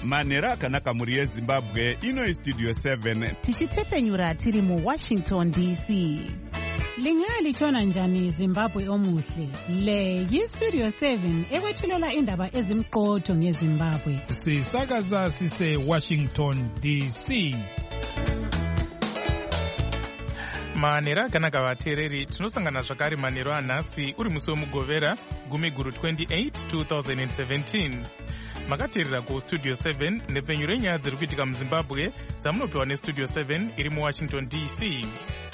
manhero akanaka mhuri yezimbabwe. Ino istudio 7 tichitepenyura tiri muWashington DC. Lingalitshona njani Zimbabwe omuhle? Le yistudio 7 ekwethulela indaba ezimqotho ngeZimbabwe. Sisakaza sise Washington DC. Manhero akanaka vateereri, tinosangana zvakare manhero anhasi uri musi wemugovera gumiguru 28 2017. Makateerera kustudio 7 nepfenyuro yenyaya dziri kuitika muZimbabwe dzamunopiwa nestudio 7 iri muWashington DC.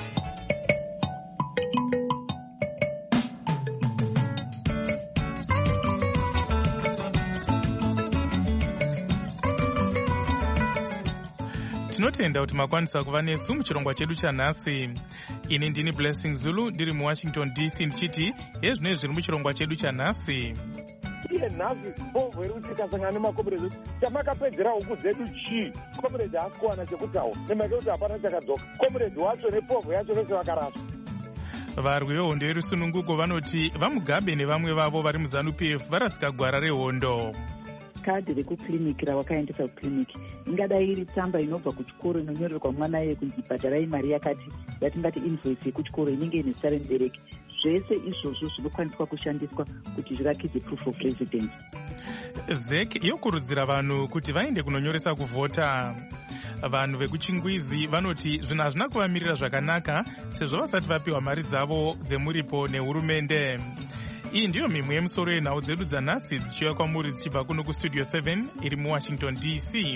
Tinotenda kuti makwanisa kuva nesu muchirongwa chedu chanhasi. Ini ndini Blessing Zulu ndiri muWashington DC ndichiti hezvino zviri muchirongwa chedu chanhasi. Iye nhasi bovho iri kuti kasangana nemakomerezi chamakapedzera huku dzedu chii? Komerezi haasi kuwana chekutaura nemake kuti hapana chakadzoka. Komerezi wacho nepovho yacho vese vakaraswa. Varwi vehondo yerusununguko vanoti vaMugabe nevamwe vavo vari muZANU-PF varasika gwara rehondo. Kadhi rekukiriniki rawakaendesa kukiriniki ingadai iri tsamba inobva kuchikoro inonyorerwa mwana iye kunzi bhadharai mari yakati yatingati invoice yekuchikoro inenge ine zita remubereki. Zvese izvozvo zvinokwaniswa kushandiswa kuti zvirakidze proof of residence. ZEC yokurudzira vanhu kuti vaende kunonyoresa kuvhota. Vanhu vekuChingwizi vanoti zvinhu hazvina kuvamirira zvakanaka sezvo vasati vapiwa mari dzavo dzemuripo nehurumende. Iyi ndiyo mimwe yemusoro yenhau dzedu dzanhasi dzichiuya kwamuri dzichibva kuno kustudio 7 iri muWashington DC.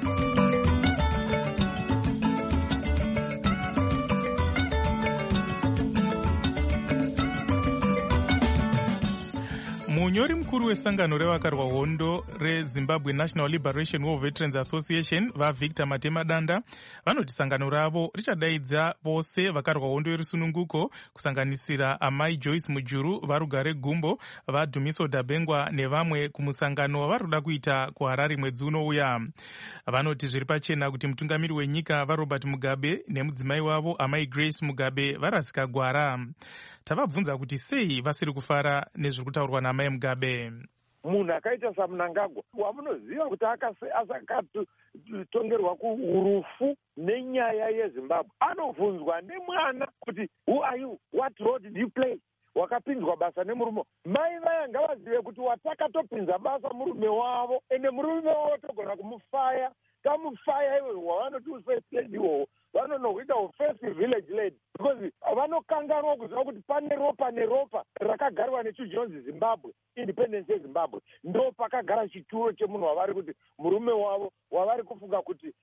Munyori mukuru wesangano revakarwa hondo reZimbabwe National Liberation War Veterans Association vaVictor Matemadanda vanoti sangano ravo richadaidza vose vakarwa hondo yerusununguko kusanganisira amai Joyce Mujuru, varugare Gumbo, vaDhumiso Dabengwa nevamwe kumusangano wavari kuda kuita kuHarare mwedzi unouya. Vanoti zviri pachena kuti mutungamiri wenyika vaRobert Mugabe nemudzimai wavo amai Grace Mugabe varasika gwara. Tavabvunza kuti sei vasiri kufara nezviri kutaurwa naamai Mugabe. Munhu akaita saMnangagwa wamunoziva kuti akatotongerwa kurufu nenyaya yeZimbabwe anobvunzwa nemwana kuti who are you, what role did you play? Wakapinzwa basa nemurume. Mai vaya ngavazive kuti watakatopinza basa murume wavo ende murume wavo togona kumufaya. Tamufaya iwe wavanoti first lady iwowo vanonokuita first village lady because vanokanganwa kuziva kuti pane ropa neropa rakagarwa nechijonzi Zimbabwe, independence yeZimbabwe, ndo pakagara chituro chemunhu wavari kuti murume wavo wavari kufunga kuti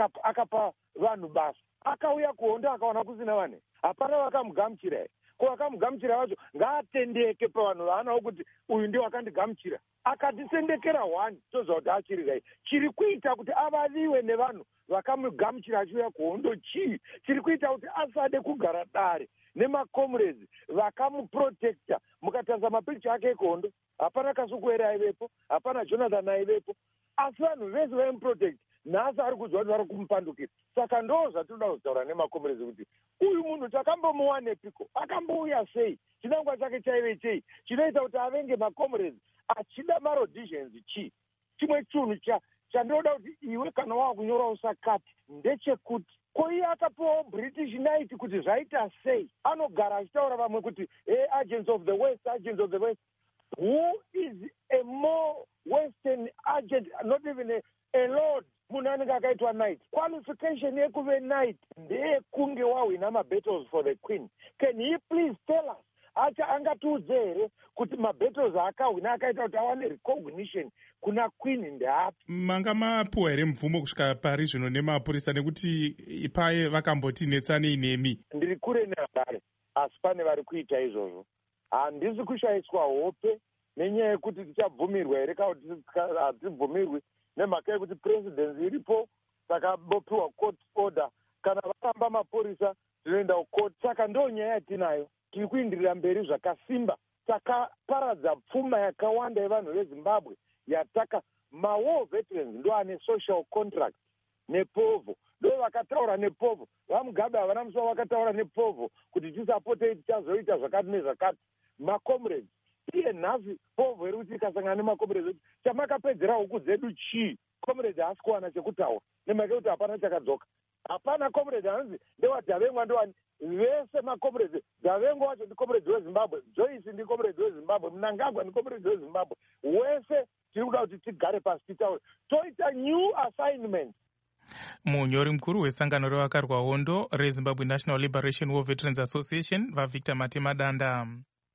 akapa vanhu basa. Akauya kuhondo akaona kusina vanhu, hapana vakamugamuchira here. Ko vakamugamuchira vacho ngaatendeke pavanhu vaanawo kuti uyu ndiye wakandigamuchira. Akatisendekera one toziva kuti achiri gai. Chiri kuita kuti avaviwe nevanhu vakamugamuchira achiuya kuhondo chii? Chiri kuita kuti asade kugara dare nemakomrades vakamuprotekta. Mukatarisa mapikicha ake ekuhondo hapana Kasukuwere aivepo, hapana Jonathan aivepo, asi vanhu vese vaimuprotect. Nhasi ari kuzwa kuti vari kumupandukira. Saka ndo zvatinoda kutaura nemakomrades kuti uyu munhu takambomuwanepiko, akambouya sei, chinangwa chake chaive chei, chinoita kuti avenge makomrades achida marodhisions chii? Chimwe chinhu chandinoda kuti iwe kana wakunyora usakati ndechekuti ko iye akapiwawo British Knight kuti zvaita sei? Anogara achitaura vamwe kuti agents of the West, agents of the West. Who is a more Western agent, not even a lord? Munhu anenge akaitwa knight. Qualification yekuve knight ndeyekunge wawina mabattles for the queen. Can he please tell us? Acha angatiudze here kuti mabattles akawina akaita kuti awane recognition kuna queen ndeapi? Manga mapuwa here mvumo kusvika pari zvino nemapurisa nekuti paye vakamboti netsani nemi? Ndiri kure neHarare, asi pane vari kuita izvozvo. Handisi kushayiswa hope nenyaya yekuti tichabvumirwa here kana kuti hatibvumirwi nemhaka yekuti presidency iripo, saka bopiwa court order. Kana varamba mapurisa zvinoenda kucourt. Saka ndo nyaya yatinayo. Tiri kuindirira mberi zvakasimba. Takaparadza pfuma yakawanda yevanhu veZimbabwe yataka mawar veterans ndo ane social contract nepovo, ndo vakataura nepovo. VaMugabe havana musuwo vakataura nepovo kuti tisapotei tichazoita zvakati nezvakati. Makomrades, iye nhasi povo iri kuti ikasangana nemakomrades kuti chamakapedzera huku dzedu chii? comrade haasi kuwana chekutaura nemhaka yekuti hapana chakadzoka. Hapana comrade anzi ndewadhavengwa ndowani, vese macomrade, Davengwa wacho ndi comrade weZimbabwe, Joyce ndi comrade weZimbabwe, Mnangagwa ndi comrade weZimbabwe. Wese tiri kuda kuti tigare pasi titaure toita new assignment. Munyori mukuru wesangano revakarwa hondo reZimbabwe National Liberation War Veterans Association vaVictor Matema Danda.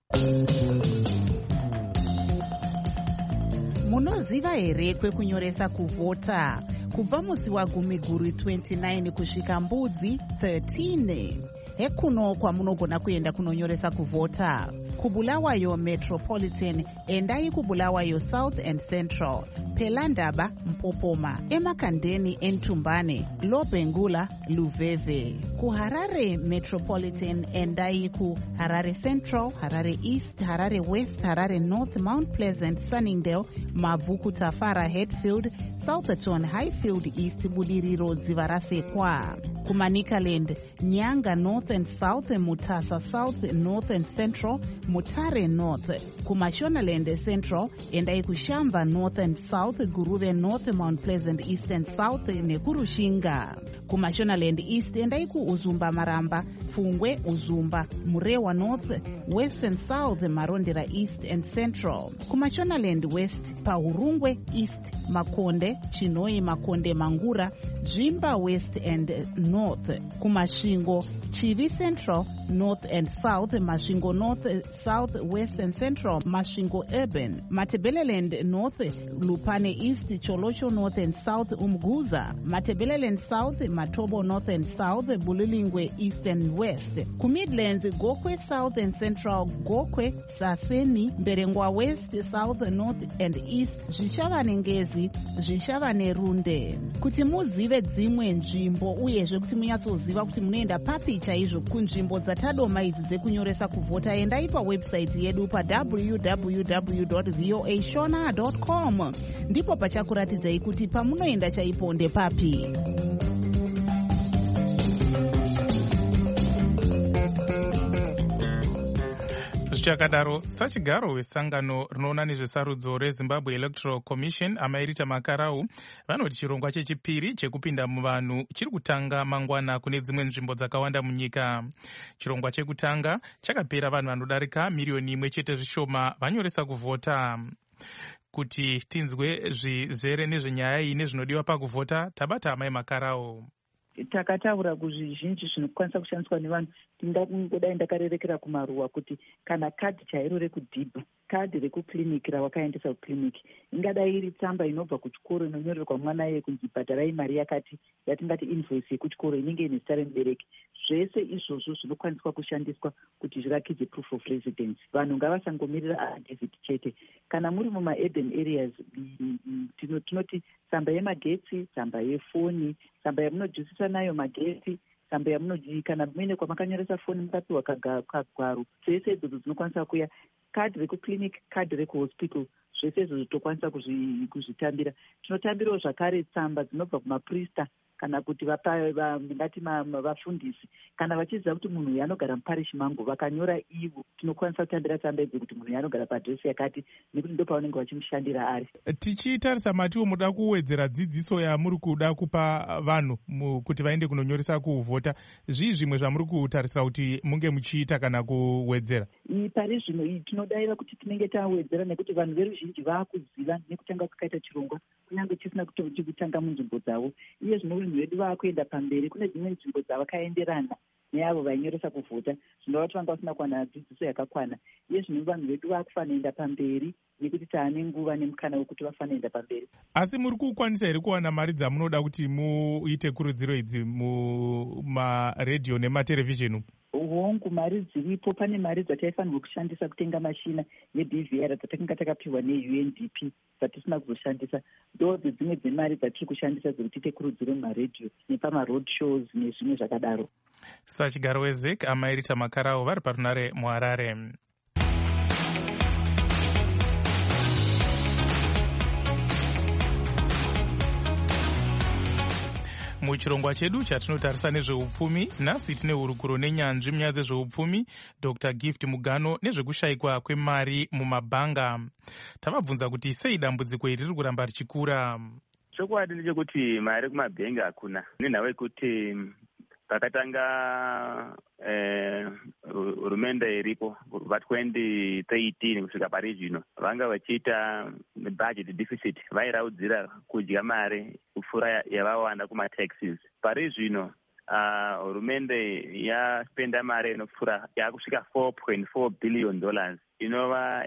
Munoziva here kwekunyoresa kuvhota kubva musi waGumiguru 29 kusvika Mbudzi 13. Hekuno kwamunogona kuenda kunonyoresa kuvhota. Kubulawayo Metropolitan, endai kubulawayo South and Central, Pelandaba Mpopoma, Emakandeni Entumbane, Lobengula Luveve. KuHarare Metropolitan, endai ku Harare Central, Harare East, Harare West, Harare North, Mount Pleasant, Sunningdale, Mavuku Tafara, Hatfield, Southerton, Highfield East, Budiriro Dzivarasekwa. Kumanikaland, Nyanga North and South, Mutasa South, North and Central, Mutare North. Kumashonaland Central, endai kuShamva North and South, Guruve North, Mount Pleasant East and South, Nekurushinga. Kumashonaland East, endai ku Uzumba Maramba, Fungwe Uzumba, Murewa North, West and South, Marondera East and Central. Kumashonaland West, Pahurungwe East, Makonde, Chinoi Makonde Mangura, Jimba West and North. Kumashingo, Chivi Central, North and South, Mashingo North, South, West and Central, Mashingo Urban, Matebeleland North, Lupane East, Cholosho North and South, Umguza, Matebeleland South, Matobo North and South, Bulilingwe East and West. Kumidlands, Gokwe South and Central, Gokwe, Sasemi, Berengwa West, South, North and East, Zvichava Ngezi, Zvichava Nerunde. Kuti muzive dzimwe nzvimbo uyezve kuti munyatsoziva kuti munoenda papi chaizvo kunzvimbo dzatadoma idzi dzekunyoresa kuvhota, endai pawebsite yedu www.voashona.com. ndipo pachakuratidzai kuti pamunoenda chaipo ndepapi. Zvichakadaro, sachigaro wesangano rinoona nezvesarudzo reZimbabwe Electoral Commission Amairita Makarau vanoti chirongwa chechipiri chekupinda muvanhu chiri kutanga mangwana kune dzimwe nzvimbo dzakawanda munyika. Chirongwa chekutanga chakapera vanhu vanodarika miriyoni 1 chete zvishoma vanyoresa kuvhota. Kuti tinzwe zvizere nezvenyaya iyi nezvinodiwa pakuvhota, tabata Amai Makarau. Takataura kuzvizhinji zvinokwanisa kushandiswa nevanhu. Tingangodai ndakarerekera kumaruwa kuti kana kadhi chairo rekudhibha, kadhi rekukliniki rawakaendesa kukliniki, ingadai iri tsamba inobva kuchikoro inonyorerwa mwana iye kunzi bhadharai mari yakati, yatingati invoice yekuchikoro inenge ine zita remubereki. Zvese izvozvo zvinokwaniswa kushandiswa kuti zvirakidze proof of residence. Vanhu ngavasangomirira affidavit chete. Kana muri mumaurban areas, tinoti tsamba yemagetsi, tsamba yefoni, tsamba yamunojusisa nayo magetsi, tsamba yamunojii, kana mumene kwamakanyoresa foni mukapiwa kagwaro. Zvese idzodzo dzinokwanisa kuya. Kadhi rekukliniki, kadhi rekuhospital, zvese izvo zvitokwanisa kuzvitambira. Tinotambirawo zvakare tsamba dzinobva kumaprista kana kuti ngati vafundisi, kana vachiziva kuti munhu uyu anogara muparishi mangu, vakanyora ivo, tinokwanisa kutambira tsamba idzi kuti munhu uyu anogara paadhiresi yakati, nekuti ndo pavanenge vachimushandira ari. Tichitarisa matiwo muda kuwedzera dzidziso yamuri kuda kupa vanhu kuti vaende kunonyoresa kuvhota, zvii zvimwe zvamuri kutarisira kuti munge muchiita kana kuwedzera? Pari zvino tinodaira kuti tinenge tawedzera, nekuti vanhu veruzhinji vaakuziva nekutanga kwakaita chirongwa kunyange chisina kutanga munzvimbo dzavo. Iye zvino vanhu vedu vaakuenda pamberi, kune dzimwe nzvimbo dzavakaenderana neavo vainyoresa kuvhota, zvinova kuti vanga vasina kuwana dzidziso yakakwana. Iye zvino vanhu vedu vaakufanoenda pamberi nekuti taane nguva nemukana wekuti vafanoenda pamberi. Asi muri kukwanisa here kuwana mari dzamunoda kuti muite kurudziro idzi mumaredhiyo nematerevhizheni? Hongu, mari dziripo. Pane mari dzataifanirwa kushandisa kutenga mashina yeDVR dzatakanga takapiwa neUNDP dzatisina kuzoshandisa. Ndo dzimwe dzemari dzatiri kushandisa dzekuti tiite kurudziro mumaredhiyo nepamaroad shows nezvimwe zvakadaro. Sachigaro weZEC Amairita Makarau vari parunare muHarare. Muchirongwa chedu chatinotarisa nezveupfumi, nhasi tine hurukuro nenyanzvi munyaya dzezveupfumi, Dr. Gift Mugano, nezvekushayikwa kwemari mumabhanga. Tavabvunza kuti sei dambudziko iri riri kuramba richikura. chokwadi ndechekuti mari kumabhengi hakuna, nenhau yekuti pakatanga hurumende iripo va2013 kusvika pari zvino vanga vachiita budget deficit, vairaudzira kudya mari kupfuura yavawana kumataxes. Pari zvino hurumende yaspenda mari inopfuura yakusvika $4.4 billion inova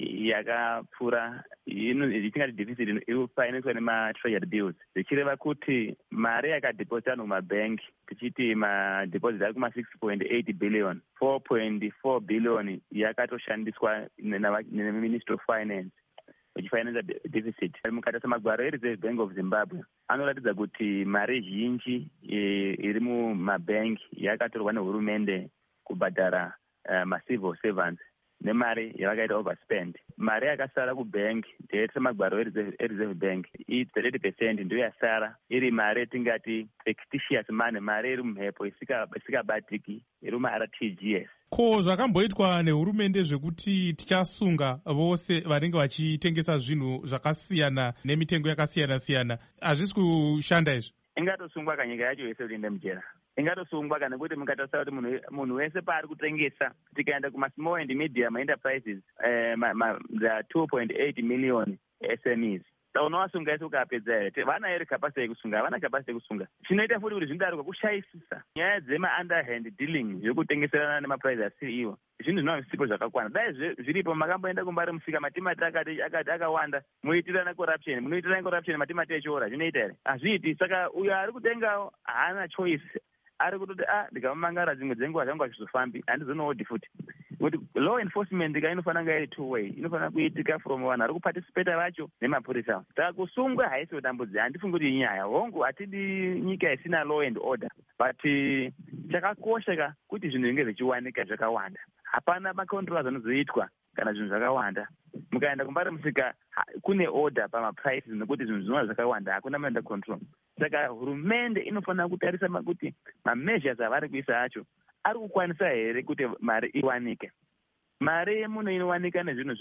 yakapfuura itingati deficit irikufainanswa nematreasury bills, zvichireva kuti mari yakadeposita vanhu mumabhengi tichiti madeposit ari kuma6.8 billion, 4.4 billion yakatoshandiswa neministry of finance vachifinansa deficit. Mukatarisa magwaro eReserve Bank of Zimbabwe anoratidza kuti mari zhinji iri mumabhengi yakatorwa nehurumende kubhadhara macivil servants nemari yavakaita overspend. Mari yakasara kubhengi semagwaro eReserve Bank 30% ndiyo yasara iri mari yatingati fictitious money, mari iri mumhepo isikabatiki, iri muRTGS. Ko zvakamboitwa nehurumende zvekuti tichasunga vose vanenge vachitengesa zvinhu zvakasiyana nemitengo yakasiyana-siyana, hazvisi kushanda izvi? Ingatosungwa kanyika yacho yese kuti inde mujera, ingatosungwa kana kuti mukatarisa kuti munhu wese paari kutengesa, tikaenda kuma-small and medium enterprises, the 2.8 million SMEs, unovasunga ese ukapedza here? Vana here capacity yekusunga? Havana capacity yekusunga. Chinoita futi kuti zvinodarika kushayisisa nyaya dzema-underhand dealing zvekutengeserana nemaprice asiri iwo, zvinhu zvinova zvisipo zvakakwana. Dai zviripo makamboenda kumbari musika matimati akawanda, muitirana corruption, munoitirana corruption matimati echiora, zvinoita here? Hazviiti. Saka uyo ari kutengawo haana choice, ari kutoti ndikamamangara dzimwe dzenguva zvangu hazvizofambi, handizonoodi futi. Kuti law enforcement inofanira nga iri two way, inofanira kuitika from vanhu ari kuparticipata vacho nemapurisa. Saka kusungwa haisi kudambudzi, handifungi kuti inyaya hongu, hatidi nyika isina law and order, but chakakosheka kuti zvinhu zvinge zvichiwanika zvakawanda. Hapana macontrols anozoitwa kana zvinhu zvakawanda. Mukaenda kumbari musika kune order pamaprices nekuti zvinhu zvinova zvakawanda, hakuna maenda control. Saka hurumende inofanira kutarisa kuti mameasures avari kuisa acho ari kukwanisa here kuti mari iwanike. Mari muno inowanika nezvinhu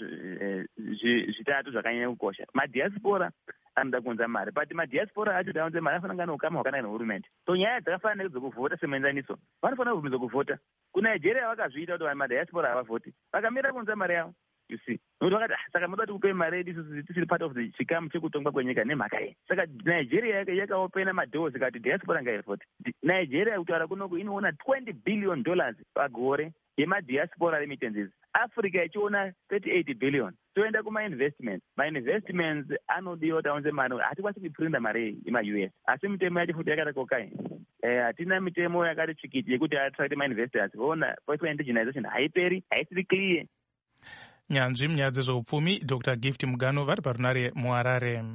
zvitatu zvakanyanya kukosha. Madiaspora anoda kuunza mari, but madiaspora acho daunze mari afanira neukama hwakanaka nehurumende. So nyaya dzakafanira nedzokuvhota semuenzaniso, vanofanira kubvunza kuvhota. KuNigeria vakazviita kuti madiaspora havavhoti, vakamira kuunza mari yavo. You see, nokuti vakati saka muda kuti kupe mari yedu tisiri part of the chikamu chekutongwa kwenyika nemhaka iyi. Saka Nigeria yakaopena madoors ikati diaspora ngaivhoti. Nigeria kutaura kunoku inoona $20 billion pagore yemadiaspora remittances. Africa ichiona 38 billion. Toenda kuma-investments. Ma-investments anodiwa taunze mari, hatikwanisi kuiprinda mari yema-US. Asi mitemo yacho futi yakati kokai. Hatina mitemo yakati chikiti yekuti attract ma-investors. Voona voitwa indigenization haiperi, haisiri clear. Nyanzvi munyaya dzezveupfumi Dr. Gift Mugano vari parunare muHarare.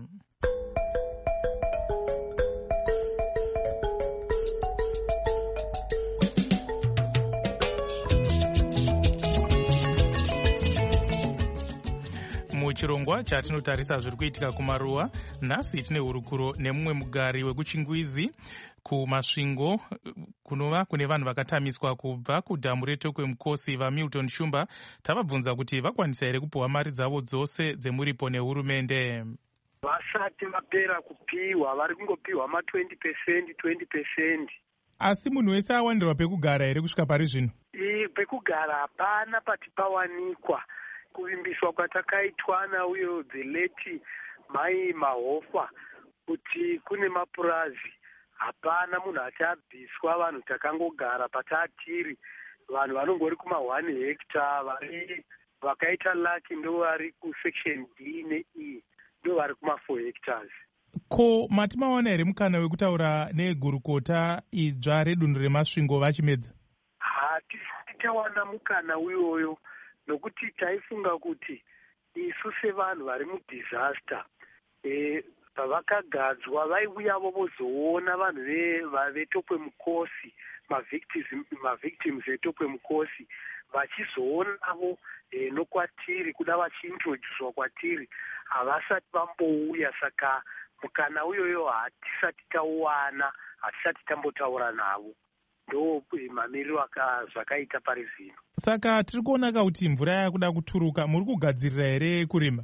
Muchirongwa chatinotarisa zviri kuitika kumaruwa, nhasi tine hurukuro nemumwe mugari wekuchingwizi kumasvingo kunova kune vanhu vakatamiswa kubva kudhamu retokwe mukosi vaMilton Shumba. Tavabvunza kuti vakwanisa here kupiwa mari dzavo dzose dzemuripo nehurumende. Vasati vapera kupiwa, vari kungopiwa ma20%. Asi munhu wese awandirwa pekugara here kusvika pari zvino? Pekugara hapana pati pawanikwa. Kuvimbiswa kwatakaitwa nauyo the late Mai Mahofa kuti kune mapurazi, hapana munhu achabviswa. Vanhu takangogara patatiri, vanhu vanongori kuma1 hectare, vari vakaita laki ndo vari kusection D neE, ndo vari kuma4 hectares. Ko matimaona here mukana wekutaura negurukota idzva redunhu remasvingo vachimedza? Hatitawana mukana uyoyo, nokuti taifunga kuti isu sevanhu vari mudisaster, pavakagadzwa vaiuyavo vozoona vanhu vetokwe mukosi, mavictims vetokwe mukosi, vachizoonavo nokwatiri kuda vachiintroducwa kwatiri, havasati vambouya. Saka mukana uyoyo hatisati tauwana, hatisati tambotaura navo. Ndo mamiriro zvakaita pari zvino. Saka tiri kuona kuti mvura yakuda kuturuka, muri kugadzirira here kurima?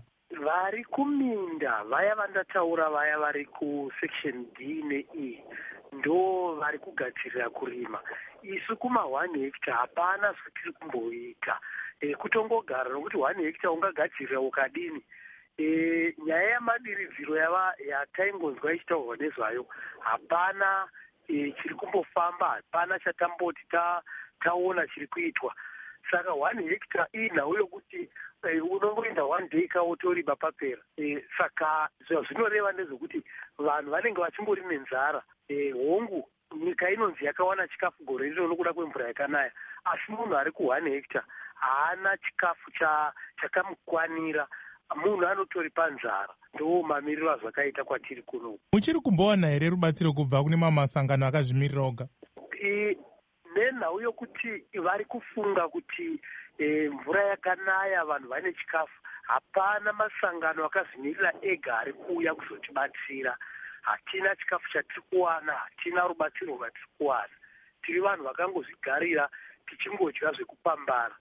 vari kuminda vaya vandataura vaya vari kusection D neE ndo vari kugadzirira kurima. Isu kuma 1 hectare hapana zvatiri kumboita kutongogara nokuti 1 hectare ungagadzirira ukadini. Nyaya yamadiridziro yataingonzwa ichitaurwa nezvayo hapana chiri kumbofamba, hapana chatamboti taona chiri kuitwa. Saka 1 hectare inhau yokuti unongoenda 1 day kautoriba papera. Saka zvinoreva ndezvekuti vanhu vanenge vachimbori nenzara. Hongu nyika inonzi yakawana chikafu gore rino nokuda kwemvura yakanaya, asi munhu ari ku1 hectare haana chikafu chakamukwanira. Munhu anotori panzara. Ndo mamiriro azvakaita kwatiri kuno. Muchiri kumbowana here rubatsiro kubva kune masangano akazvimirira oga? Nenhau yokuti vari kufunga kuti mvura yakanaya vanhu vane chikafu, hapana masangano akazvimirira ega ari kuuya kuzotibatsira. Hatina chikafu chatiri kuwana, hatina rubatsiro rwatiri kuwana. Tiri vanhu vakangozvigarira tichingodya zvekupambara.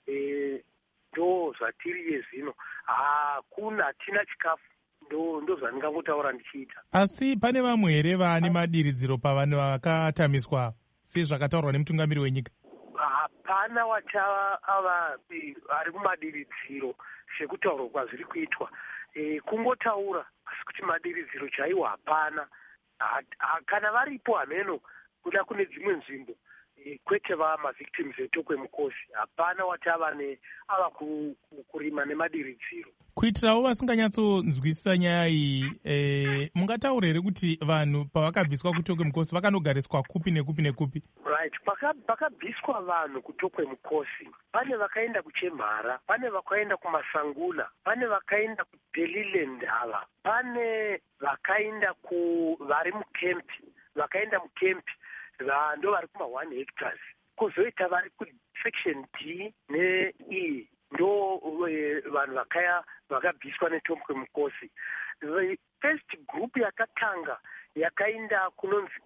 Ndo zvatiri zvino. Hatina chikafu. Ndo zvandingangotaura ndichiita. Asi pane vamwe here vane madiridziro pavanhu vakatamiswa sezvakataurwa nemutungamiri wenyika? Hapana ava ari kumadiridziro sekutaurwa kwazviri kuitwa. Kungotaura asi kuti madiridziro chaiwo hapana. Kana varipo hameno kuda kune dzimwe nzvimbo kwete mavictims vetokwe mukosi, hapana watava ava kurima nemadiridziro. Kuitirawo vasinganyatsonzwisisa nyaya iyi, mungataura here kuti vanhu pavakabviswa kutokwe mukosi vakanogariswa kupi nekupi nekupi? Right, pakabviswa vanhu kutokwe mukosi, pane vakaenda kuchemhara, pane vakaenda kumasanguna, pane vakaenda kuDeliland ava, pane vakaenda vari mukempi, vakaenda mukempi ndo vari kuma1 hectares. Kozoita vari kusection D neE ndo vanhu vakabviswa netokwe mukosi. The first group yakatanga yakaenda kunonzi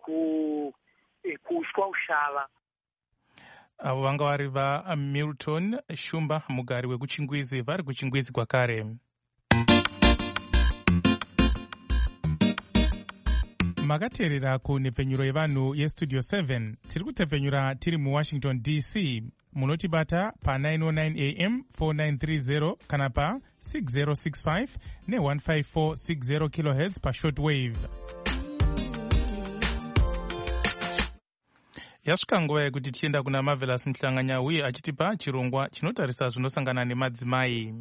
kuuswa ushava. Avo vanga vari vaMilton Shumba, mugari wekuChingwizi, vari kuChingwizi kwakare. Makateerera kunhepfenyuro yevanhu yestudio 7. Tiri kutepfenyura tiri muWashington DC. Munotibata pa909 AM 4930 kana pa 6065 ne15460 kHz pashortwave. Yasvika nguva yekuti tienda kuna Marvelous Muhlanganya uye achitipa chirongwa chinotarisa zvinosangana nemadzimai.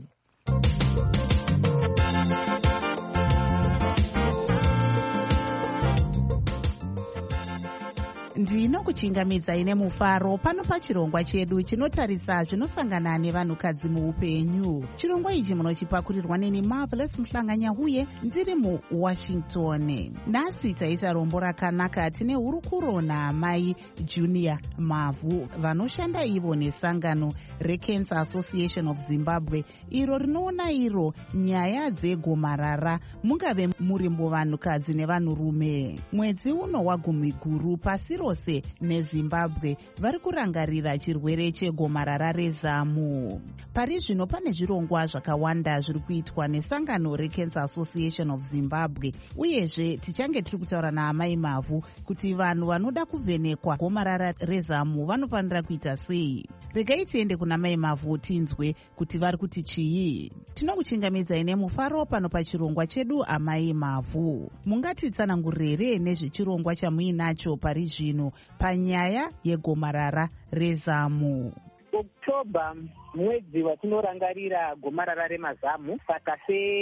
Ndinokuchingamidzai nemufaro pano pachirongwa chedu chinotarisa zvinosangana nevanhukadzi muupenyu. Chirongwa ichi munochipakurirwa neni Marvelous Muhlanganya uye ndiri muWashington. Nhasi taisa rombo rakanaka tine hurukuro naamai Junior Mavhu vanoshanda ivo nesangano reCancer Association of Zimbabwe, iro rinoona iro nyaya dzegomarara mungave muri vanhukadzi nevanhurume. Mwedzi uno wagumiguru pasi rose neZimbabwe vari kurangarira chirwere chegomarara rezamu. Pari zvino pane zvirongwa zvakawanda zviri kuitwa nesangano reCancer Association of Zimbabwe, uyezve tichange tiri kutaura naamai Mavhu kuti vanhu vanoda kuvhenekwa gomarara rezamu vanofanira kuita sei. Regai tiende kuna mai Mavhu tinzwe kuti vari kuti chii. Tinokuchingamidzai nemufaro pano pachirongwa chedu amai Mavhu. Mungatitsanangurire nezvechirongwa chamuinacho pari zvino panyaya yegomarara rezamu. Oktoba mwedzi watinorangarira gomarara remazamu, saka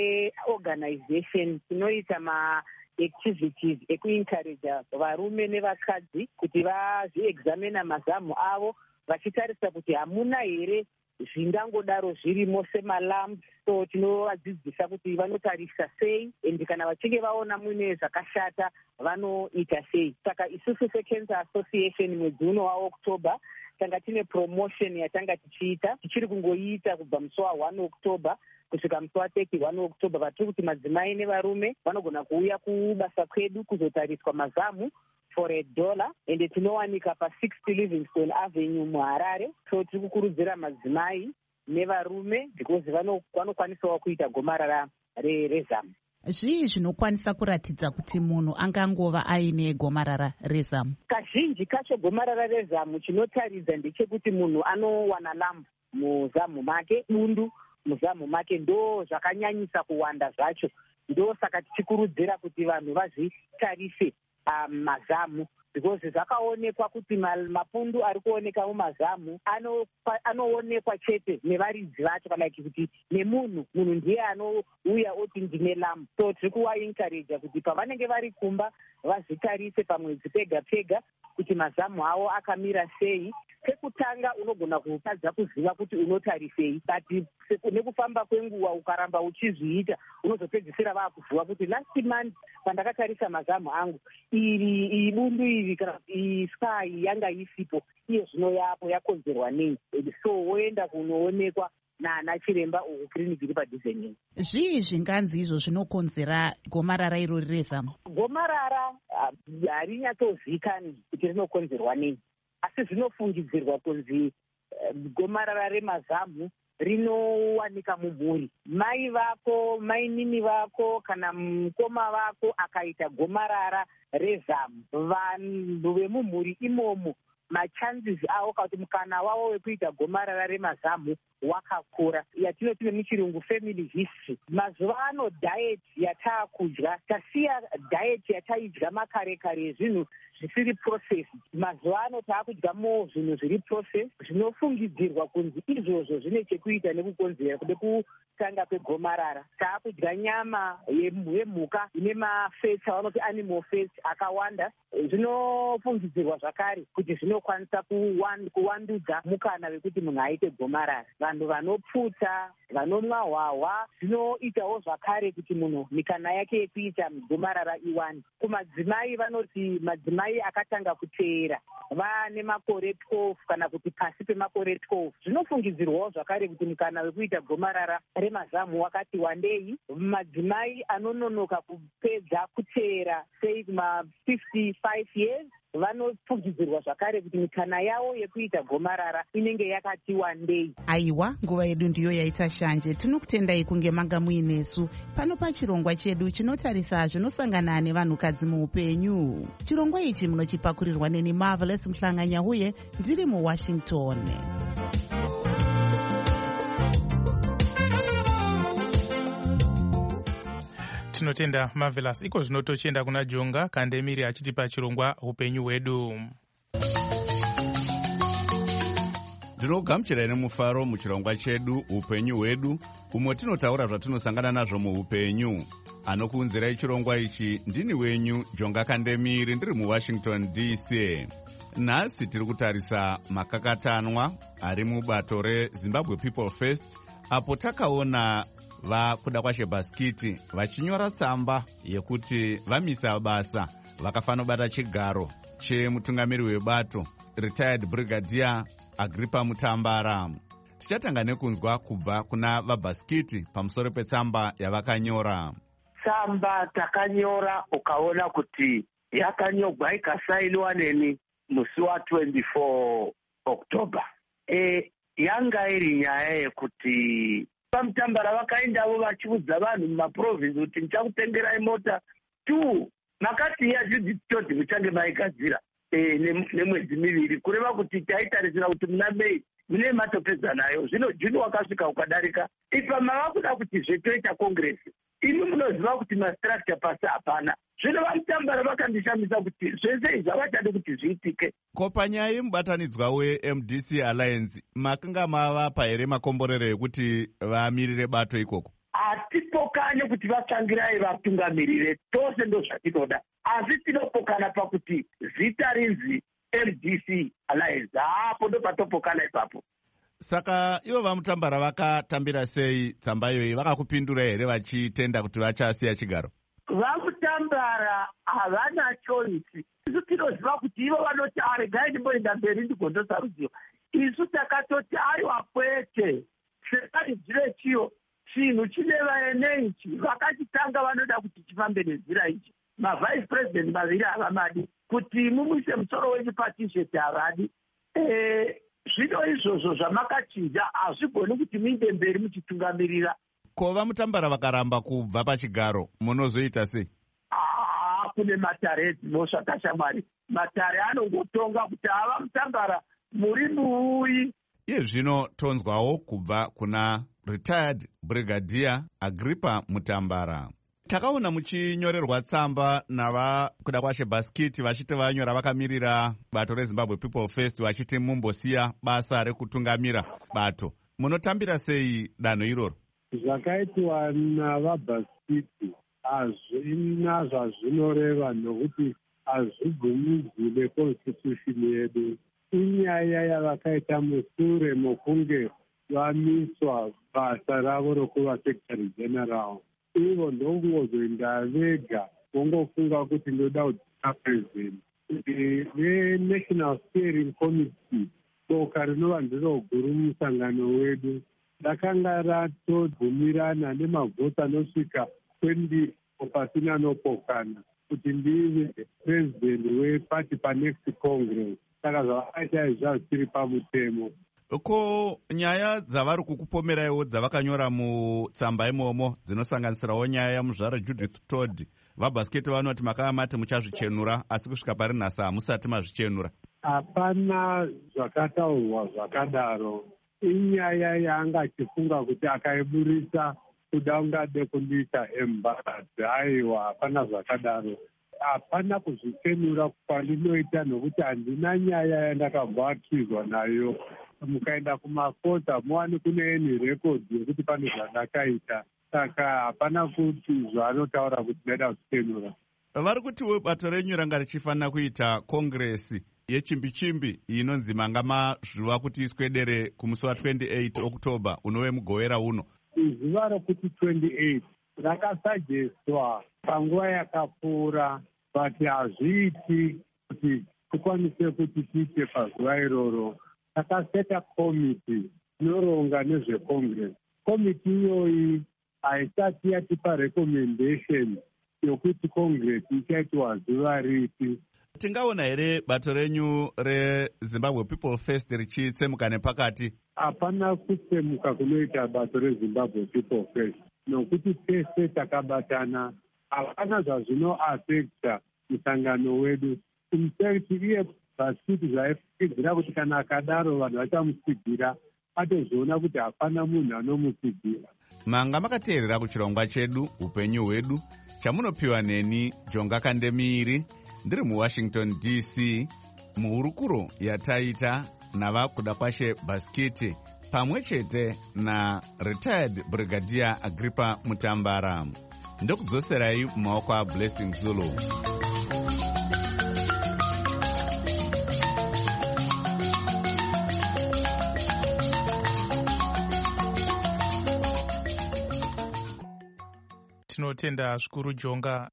seorganization tinoita activities ekuencourage varume nevakadzi kuti vazviexamina mazamu avo vachitarisa kuti hamuna here zvingangodaro zvirimo semalamp. So tinovadzidzisa kuti vanotarisa sei and kana vachinge vaona muine zvakashata vanoita sei. Saka isusu seCancer Association mwedzi uno waOktoba tanga tine promotion yatanga tichiita, tichiri kungoita kubva musi wa1 Oktoba kusvika musi wa31 Oktoba. Vatiri kuti madzimai nevarume vanogona kuuya kubasa kwedu kuzotariswa mazamu for $1 ende tinowanika pa60 Livingstone Avenue muHarare. So tiri kukurudzira madzimai nevarume because vanokwanisawo kuita gomarara rezamu. Zvii zvinokwanisa kuratidza kuti munhu angangova aine gomarara rezamu? Kazhinji kacho gomarara rezamu chinotaridza ndechekuti munhu anowana lambu muzamu make, bundu muzamu make, ndo zvakanyanyisa kuwanda zvacho. Ndo saka tichikurudzira kuti vanhu vazvitarise mazamu, because zvakaonekwa kuti mapundu ari kuoneka mumazamu anoonekwa chete nevaridzi vacho, kana kuti nemunhu ndiye anouya oti ndine lambu. So tiri kuvaencourage kuti pavanenge vari kumba vazvitarise pamwedzi pega pega kuti mazamu avo akamira sei. Pekutanga unogona kutadza kuziva kuti unotarisei, kati nekufamba kwenguva ukaramba uchizviita unozopedzisira vakuziva kuti last month pandakatarisa mazamu angu iyi bundu iri kana iyi sky yanga isipo, iye zvino yapo yakonzerwa nei. So woenda kunoonekwa naana chiremba kiriniki iri padhuze neni. Zvii zvinganzi izvo zvinokonzera gomarara irori rezamu? Gomarara harinyatozikani kuti rinokonzerwa nei, asi zvinofungidzirwa kunzi gomarara remazamu rinowanika mumhuri. Mai vako, mainini vako kana mukoma vako akaita gomarara rezamu, vanhu vemumhuri imomo machances avo kuti mukana wavo wekuita gomarara remazamu wakakura, yatinoti nemuchirungu family history. Mazuva ano diet yataakudya, tasiya diet yataidya makare kare zvinhu zvisiri processed. Mazuva ano taakudya zvinhu zviri processed, zvinofungidzirwa kunzi izvozvo zvine chekuita nekukonzera kude kutanga kwegomarara. Taakudya nyama yemhuka ine mafats avanoti animal fats akawanda, zvinofungidzirwa zvakare kuti zvinokwanisa kuwandudza mukana wekuti munhu aite gomarara. Vanhu vanopfuta, vanomwa hwahwa, zvinoitawo zvakare kuti munhu mikana yake yekuita gomarara iwande. Kumadzimai vanoti madzimai akatanga kuteera vane makore 12 kana kuti pasi pemakore 12, zvinofungidzirwawo zvakare kuti mukana wekuita gomarara remazamu wakati wandei. Madzimai anononoka kupedza kuteera sei kuma55 years vanofungidzirwa zvakare kuti mikana yavo yekuita gomarara inenge yakati wandei. Aiwa, nguva yedu ndiyo yaita shanje. Tinokutendai kunge manga muinesu pano pachirongwa chedu chinotarisa zvinosangana nevanhukadzi muupenyu. Chirongwa ichi munochipakurirwa neni Marvelous Mhlanganya uye ndiri muWashington. Tinotenda Marvelous. Iko zvino tochienda kuna Jonga Kandemiri achitipa chirongwa upenyu hwedu. Ndinogamuchirai nemufaro muchirongwa chedu upenyu hwedu, umwe tinotaura zvatinosangana nazvo muupenyu. Anokuunzirai chirongwa ichi ndini wenyu Jonga Kandemiri, ndiri muWashington DC. Nhasi tiri kutarisa makakatanwa ari mubato reZimbabwe People First, apo takaona vakuda kwaShebhaskiti vachinyora tsamba yekuti vamisa basa vakafanobata chigaro chemutungamiri webato retired brigadier Agrippa Mutambara. Tichatanga nekunzwa kubva kuna vaBhaskiti pamusoro petsamba yavakanyora. Tsamba takanyora ukaona kuti yakanyogwa ikasainiwa neni musi wa24 October. Yanga iri nyaya yekuti paMutambara vakaendavo vachiudza vanhu mumaprovinsi kuti ndichakutengerai mota 2 makati yazvidhi todhi muchange maigadzira nemwedzi miviri, kureva kuti taitarisira kuti muna Mei mune matopedza nayo. Zvino Juni wakasvika ukadarika, ipa mava kuda kuti zvetoita kongresi. Imi munoziva kuti mastructure pasi hapana. Zvino vaMutambara vakandishamisa kuti zvese izvi havachade kuti zviitike. Ko panyaya yemubatanidzwa weMDC Alliance makanga mavapa here makomborero ekuti vamirire bato ikoko? Hatipokane kuti vatsvangirai vatungamirire, tose ndo zvatinoda, asi tinopokana pakuti zita rinzi MDC Alliance. Hapo ndo patopokana ipapo. Saka ivo vaMutambara vakatambira sei tsamba iyoyi? Vakakupindura here vachitenda kuti vachasiya chigaro? VaMutambara havana choice. Isu tinoziva kuti ivo vanoti regai ndimboenda mberi ndigondosarudziwa. Isu takatoti aiwa kwete, sekaridzire chiyo chinhu chineva eneichi, vakachitanga vanoda kuti chifambe nezira ichi. Mavice president maviri havamadi, kuti mumwise musoro wechipatisheti havadi. Zvino izvozvo zvamakachinja hazvigoni kuti muinde mberi muchitungamirira. Ko vaMutambara vakaramba kubva pachigaro munozoita sei? Kune matare zvakashamwari. Matare anongotonga kuti ava Mutambara muri muuyi. Iye zvino tonzwawo kubva kuna retired brigadier Agrippa Mutambara. Takaona muchinyorerwa tsamba navakuda kwashe Baskiti vachiti vanyora vakamirira bato reZimbabwe People First vachiti mumbosiya basa rekutungamira bato. Munotambira sei danho iroro? Zvakaitwa navaBaskiti hazvina zvazvinoreva nokuti hazvibvumidzi neconstitution yedu. Inyaya yavakaita musure mokunge vamiswa basa ravo rokuva secretary general. Ivo ndongozoenda vega vongofunga kuti ndoda kudzika president. VeNational Steering Committee boka rinova ndiro guru musangano wedu rakanga ratobvumirana nemavhoti anosvika 20 pasina nopokana kuti ndive president weparty panext congress. Saka zvavakaita izva zvisiri pamutemo. Ko nyaya dzavari kukupomeraiwo dzavakanyora mutsamba imomo dzinosanganisirawo nyaya yamuzvara Judith Todd, vaBasketi vanoti makava mati muchazvichenura asi kusvika pari nhasi hamusati mazvichenura? Hapana zvakataurwa zvakadaro. Inyaya yaanga achifunga kuti akaiburisa kuda ungade kundiita embaradzi. Aiwa, hapana zvakadaro. Hapana kuzvichenura kwandinoita nokuti handina nyaya yandakabvaakizwa nayo. Mukaenda kumakota muwani kune eni rekodhi yekuti pane zvandakaita. Saka hapana kuti zvaanotaura kuti ndaida kuchenura. Vari kuti bato renyu ranga richifanira kuita kongresi yechimbi-chimbi inonzi manga mazviwa kuti iswedere kumusi wa28 Oktoba unove mugowera uno. Zuva rokuti 28 rakasajeswa panguva yakapfuura, but hazviiti kuti tikwanise kuti tiite pazuva iroro. Takaseta komiti inoronga nezvecongress. Komiti iyoyi haisati yatipa recommendation yokuti congress ichaitwa zuva ripi. Tingaona here bato renyu reZimbabwe People First richitsemuka nepakati? Hapana kutsemuka kunoita bato reZimbabwe People First, nokuti tese takabatana. Hapana zvazvinoafekta musangano wedu. Infact iye Baskiti zvaifikidzira kuti kana akadaro vanhu vachamutsigira, atozoona kuti hapana munhu anomutsigira. Manga makateerera kuchirongwa chedu upenyu hwedu chamunopiwa neni Jonga Kandemiri ndiri muWashington DC, muhurukuro yataita navakuda kwashe Baskiti pamwe chete na retired brigadier Agrippa Mutambara. Ndokudzoserai mumaoko aBlessing Zulu. Tinotenda zvikuru Jonga.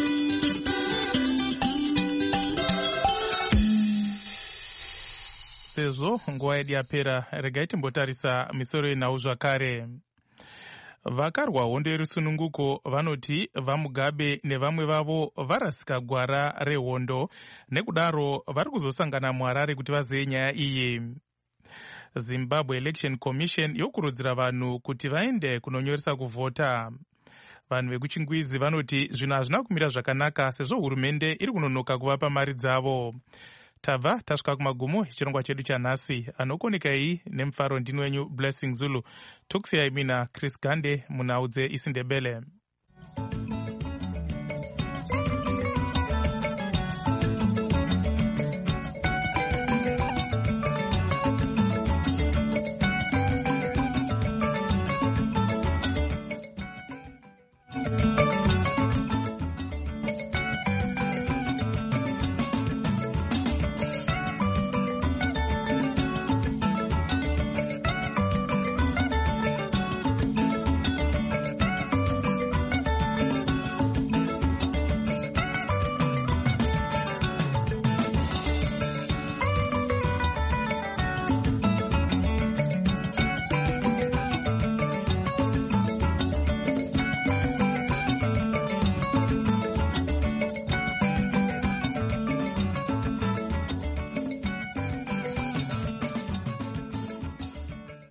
Sezvo nguva yedu yapera, regai timbotarisa misoro yenhau zvakare. Vakarwa hondo yerusununguko vanoti vaMugabe nevamwe vavo varasika gwara rehondo, nekudaro vari kuzosangana muHarare kuti vazeye nyaya iyi. Zimbabwe Election Commission yokurudzira vanhu kuti vaende kunonyoresa kuvhota. Vanhu vekuchingwizi vanoti zvinhu hazvina kumira zvakanaka sezvo hurumende iri kunonoka kuvapa mari dzavo. Tabva tasvika kumagumo echirongwa chedu chanhasi. Anokoneka iyi nemufaro ndini wenyu Blessing Zulu. Tokusiyai mina Chris Gande munhau dzeIsindebele.